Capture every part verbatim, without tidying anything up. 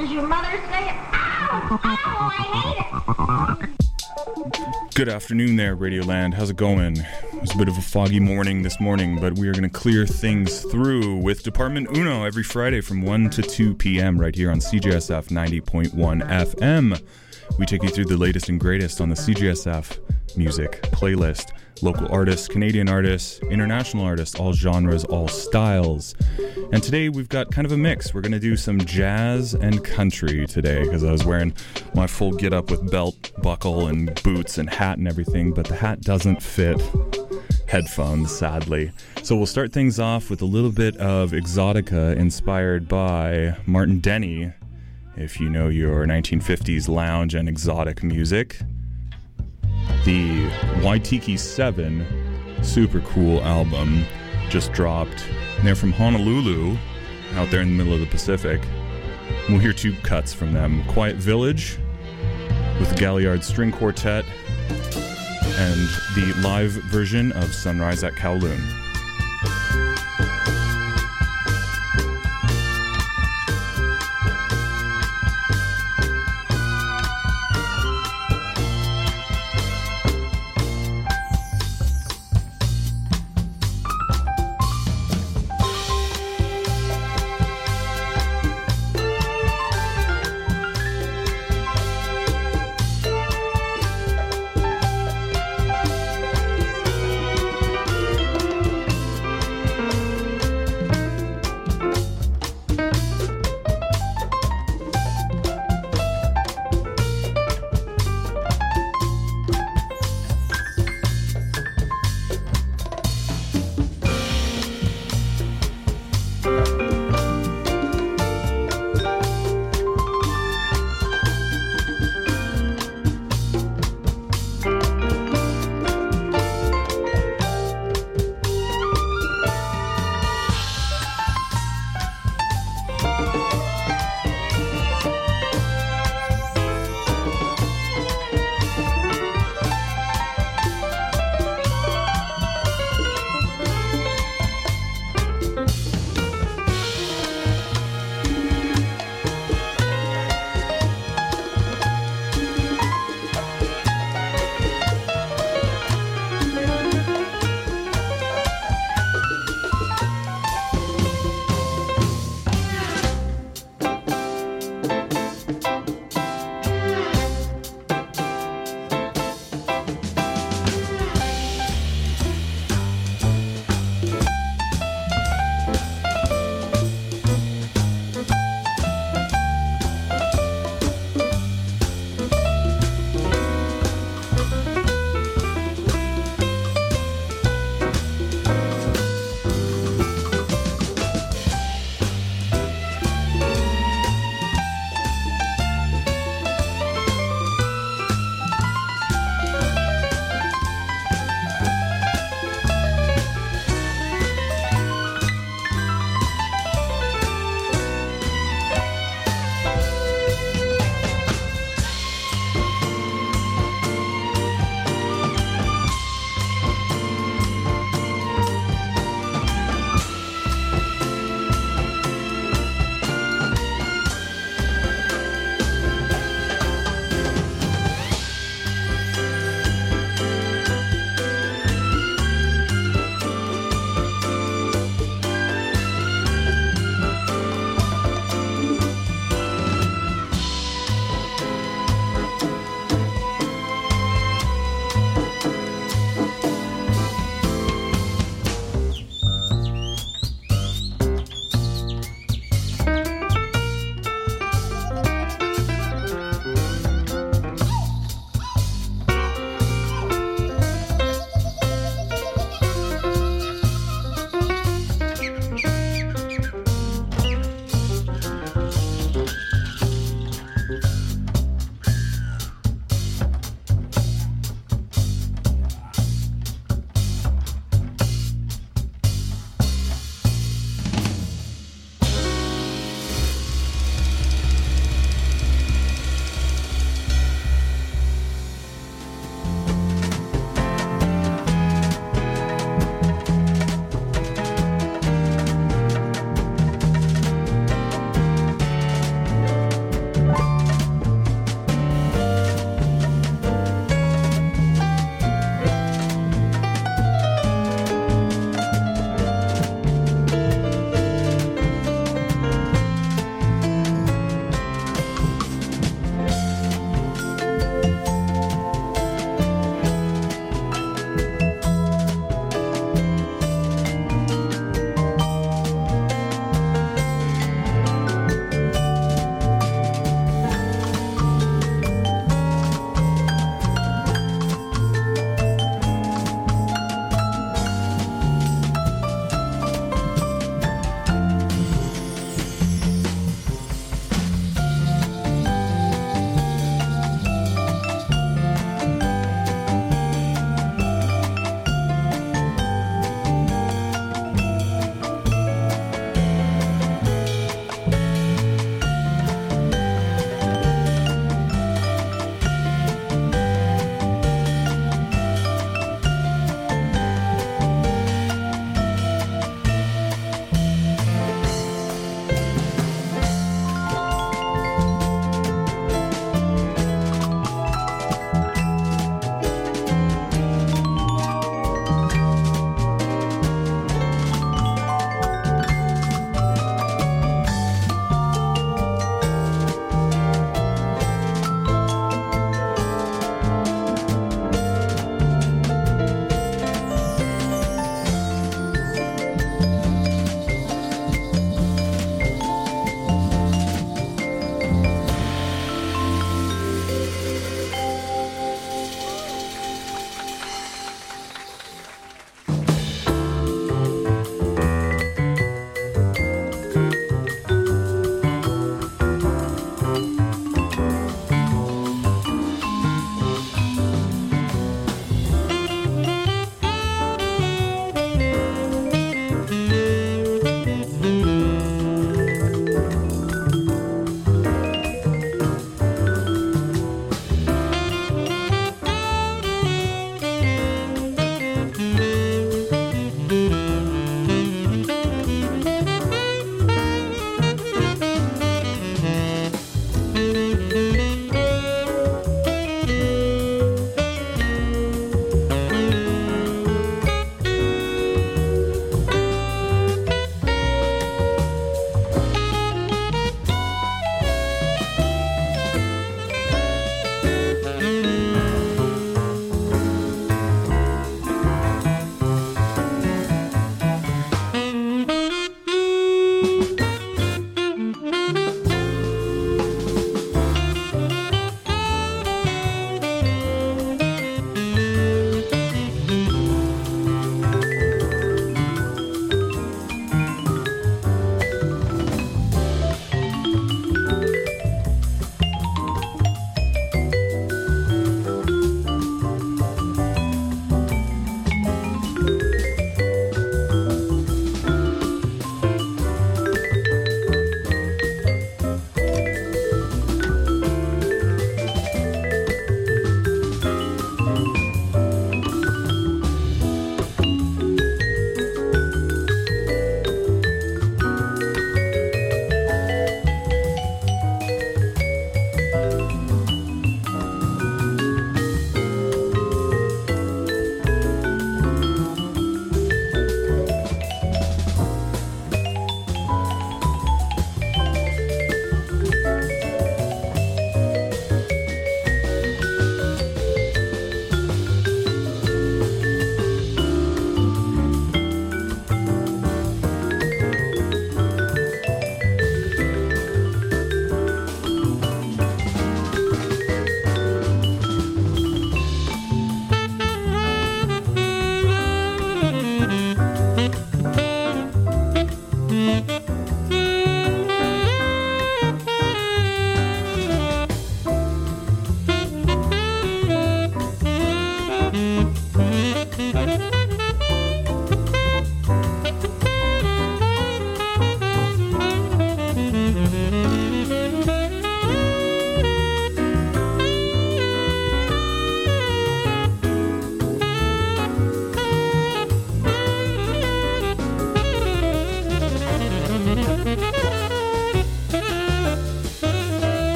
Does your mother say it? Ow! Ow! I hate it! Good afternoon there, Radioland. How's it going? It was a bit of a foggy morning this morning, but we are going to clear things through with Department Uno every Friday from one to two p.m. right here on C J S F ninety point one F M. We take you through the latest and greatest on the C J S F music playlist. Local artists, Canadian artists, international artists, all genres, all styles. And today we've got kind of a mix. We're going to do some jazz and country today because I was wearing my full get-up with belt, buckle, and boots and hat and everything, but the hat doesn't fit headphones, sadly. So we'll start things off with a little bit of Exotica inspired by Martin Denny, if you know your nineteen fifties lounge and exotic music. The Waitiki seven super cool album just dropped. They're from Honolulu, out there in the middle of the Pacific. We'll hear two cuts from them. Quiet Village with the Galliard String Quartet and the live version of Sunrise at Kowloon.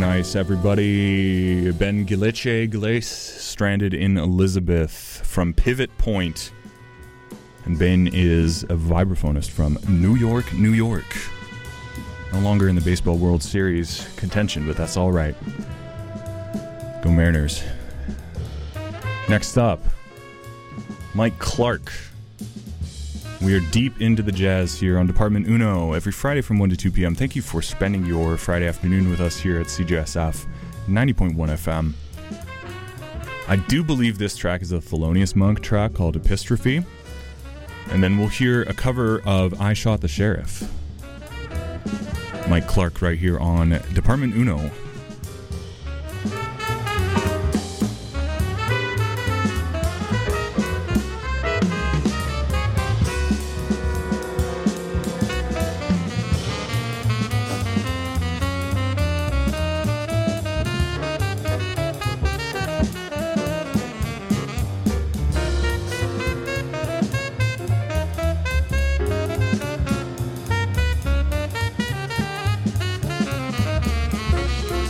nice, everybody. Ben Gilice Glace, stranded in Elizabeth from Pivot Point. And Ben is a vibraphonist from New York, New York. No longer in the Baseball World Series contention, but that's all right. Go Mariners. Next up, Mike Clark. We are deep into the jazz here on Department Uno every Friday from one to two p.m. Thank you for spending your Friday afternoon with us here at C J S F ninety point one F M. I do believe this track is a Thelonious Monk track called Epistrophe. And then we'll hear a cover of I Shot the Sheriff. Mike Clark right here on Department Uno. Thank you.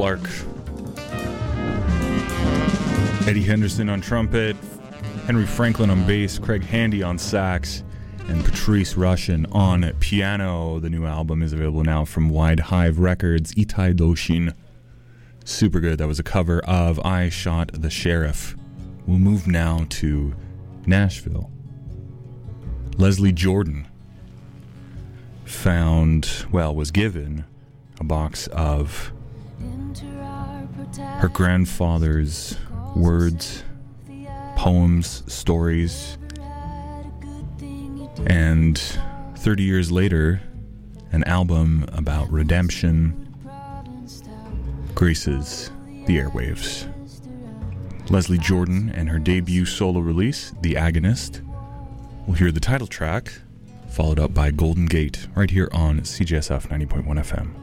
Clark. Eddie Henderson on trumpet, Henry Franklin on bass, Craig Handy on sax, and Patrice Rushen on piano. The new album is available now from Wide Hive Records, Itai Doshin. Super good. That was a cover of I Shot the Sheriff. We'll move now to Nashville. Leslie Jordan found, well, was given a box of her grandfather's words, poems, stories, and thirty years later, an album about redemption graces the airwaves. Leslie Jordan and her debut solo release, The Agonist. We'll hear the title track, followed up by Golden Gate, right here on C J S F ninety point one F M.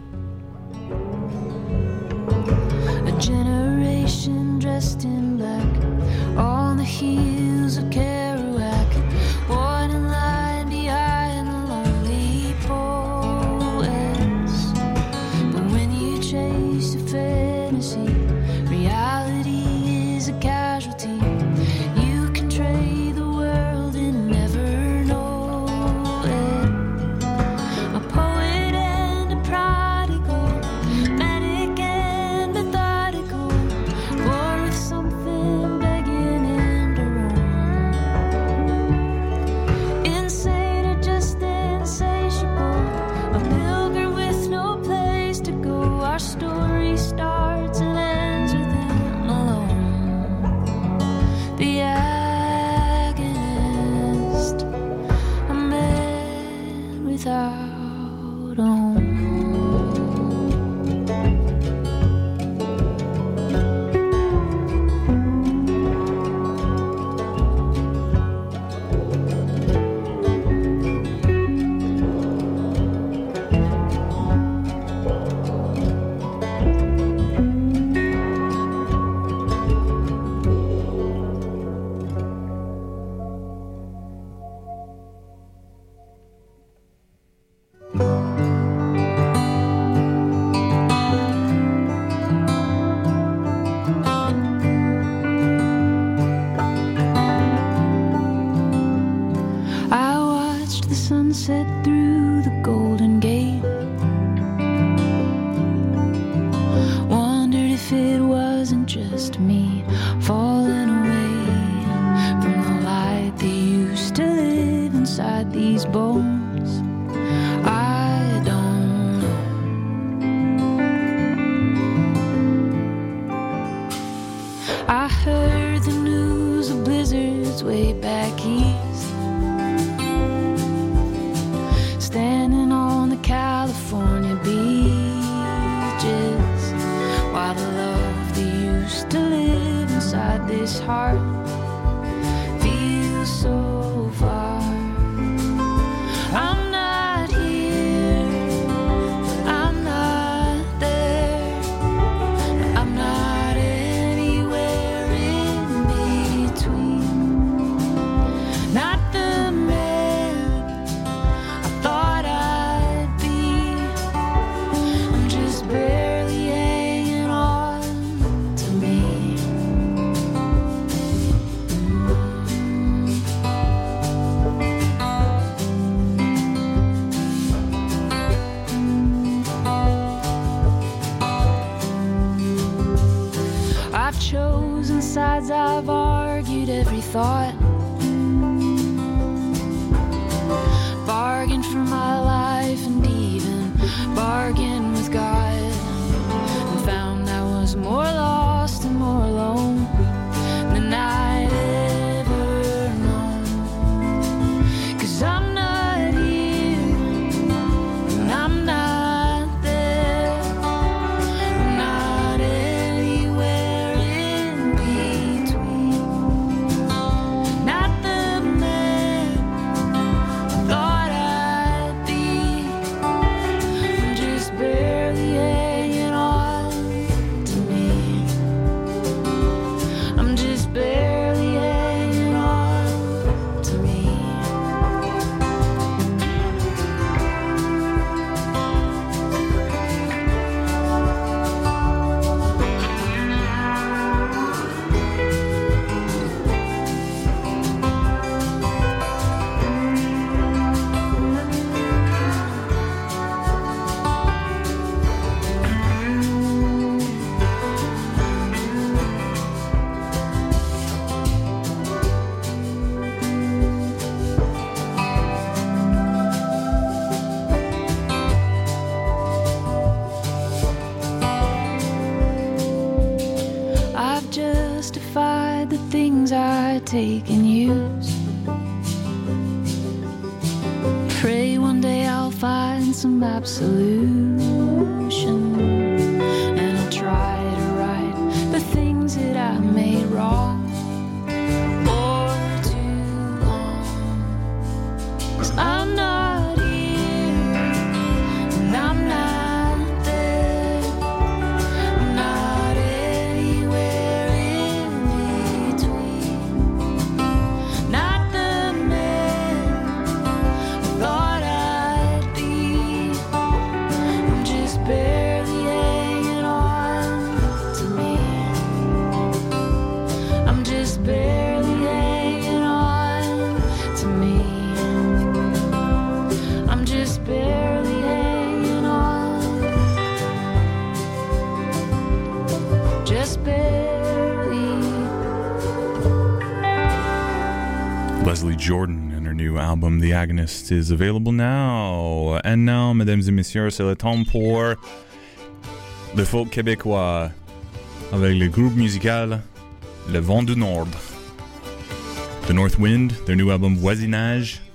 A generation dressed in black, on the heels of Kerouac, one in line behind the lonely poets. But when you chase a fantasy, reality is a casualty. You can trade the world and never know it. A poet and a prodigal, manic and methodical, born with something begging him to roam. Insane or just insatiable, a pilgrim with no place to go. Our story starts and ends with him alone. The agonist, a man without a home. I watched the sunset through the Golden Gate. Wondered if it wasn't just me falling away from the light that used to live inside these bones. I don't know. I heard the news of blizzards way back east, standing on the California beaches, while the love that used to live inside this heart feels so far. I'm not here, I'm not there, I'm not anywhere in between. Not the man I thought I'd be, I'm just barely hanging on to me. I've chosen sides, I've argued every thought, bargained for my life and even bargained with God, and found I was more lost and more alone than I'd ever known. 'Cause I'm not here and I'm not there, I'm not anywhere in between. take and use. Pray one day I'll find some absolution, and I'll try to right the things that I made wrong or too long. 'Cause I'm not here and I'm not there. I'm not anywhere in between. Not the man I thought I'd be. I'm just barely hanging on to me. I'm just barely hanging on to me. I'm just barely hanging on. Just barely. Leslie Jordan and her new album The Agonist is available now. And now, mesdames et messieurs, c'est le temps pour le folk québécois avec le groupe musical Le Vent du Nord. The North Wind, their new album Voisinage,